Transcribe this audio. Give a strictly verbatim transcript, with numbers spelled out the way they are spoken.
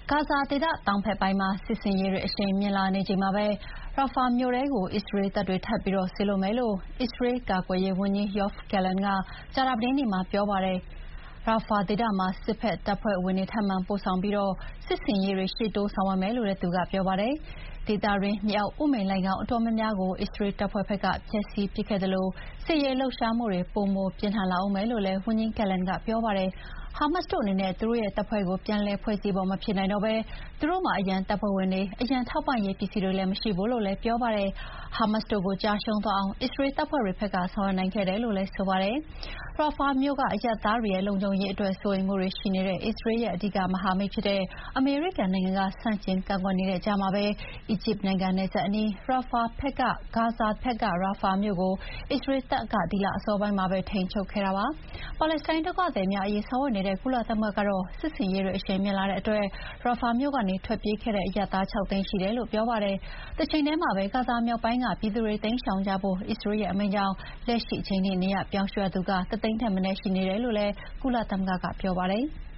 ဂါဇာဒေသတောင်ဘက်ပိုင်းမှာစစ်ဆင်ရေးတွေအရှိန်မြင့်လာနေချိန်မှာပဲ ရာဖာမြို့ထဲကိုအစ္စရေးတပ်တွေထပ်ပြီးစေလွှတ်မယ်လို့အစ္စရေးကာကွယ်ရေးဝန်ကြီး Yoav Gallant ကကြာသပတေးနေ့မှာပြောပါတယ်။ ရာဖာဒေသမှာစစ်ဖက်တပ်ဖွဲ့ဝင်တွေထပ်မံပို့ဆောင်ပြီးစစ်ဆင်ရေးတွေရှေ့တိုးဆောင်ရွက်မယ်လို့လည်းသူကပြောပါတယ်။ ဒေသတွင်းမြေအောက်ဥမင်လိုဏ်ခေါင်းအတော်များများကိုအစ္စရေးတပ်ဖွဲ့ဘက်ကဖျက်ဆီးပစ်ခဲ့သလိုစစ်ရေးလှုပ်ရှားမှုတွေပိုမိုပြင်းထန်လာဦးမယ်လို့လည်းဝန်ကြီး Gallant ကပြောပါတယ်။ ဟာမတ်စ်တို့အနေနဲ့သူတို့ရဲ့တပ်ဖွဲ့ကိုပြန်လည်ဖွဲ့စည်းဖို့မဖြစ်နိုင်တော့ဘဲသူတို့မှာအရန်တပ်ဖွဲ့ဝင်တွေအရန်ထောက်ပံ့ရေးပစ္စည်းတွေလည်းမရှိဘူးလို့လည်းပြောပါတယ်။ ဟာမတ်စ်တို့ကိုကျရှုံးသွားအောင်အစ္စရေးတပ်ဖွဲ့တွေဘက်ကဆောင်ရွက်နိုင်ခဲ့တယ်လို့လည်းဆိုပါတယ်။ ရာဖာမြို့ကအရပ်သားတွေရဲ့လုံခြုံရေးအတွက်စိုးရိမ်မှုတွေရှိနေတဲ့အစ္စရေးရဲ့အဓိကမဟာမိတ်ဖြစ်တဲ့အမေရိကန်နိုင်ငံကဆန့်ကျင်ကန့်ကွက်နေတဲ့ကြားမှာပဲအီဂျစ်နိုင်ငံနယ်စပ်အနီး ရာဖာဘက်ကဂါဇာဘက်ကရာဖာမြို့ကိုအစ္စရေးတပ်ကဒီလအစောပိုင်းမှာပဲထိန်းချုပ်ခဲ့တာပါ။ ပါလက်စတိုင်းဒုက္ခသည်များအရေးဆောင်ရွက်နေတဲ့ကုလသမဂ္ဂကတော့စစ်ဆင်ရေးတွေအရှိန်မြင့်လာတဲ့အတွက်ရာဖာမြို့ကနေထွက်ပြေးခဲ့တဲ့အရပ်သား ခြောက်သိန်းရှိတယ်လို့ပြောပါတယ်။ တချိန်တည်းမှာပဲဂါဇာမြောက်ပိုင်းကပြည်သူတွေတိမ်းရှောင်ကြဖို့အစ္စရေးရဲ့အမိန့်ကြောင့်လက်ရှိအချိန်ထိနေရပ်ပြောင်းရွှေ့ရသူကတသိန်းထက်မနည်းရှိနေတယ်လို့လည်းကုလသမဂ္ဂကပြောပါတယ်။